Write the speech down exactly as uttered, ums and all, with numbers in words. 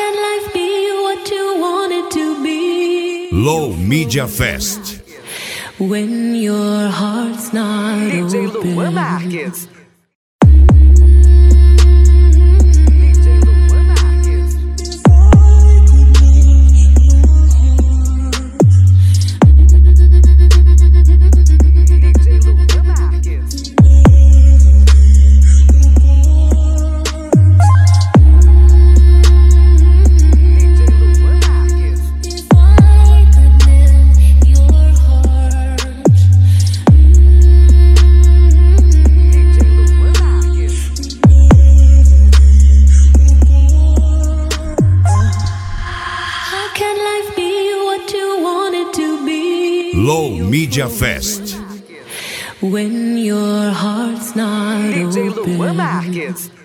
can life be what you want it to be? Low Media Fest. When your heart's not D J open. Luan Marques. Low Media Fest. When your heart's not D J open. Luan Marques.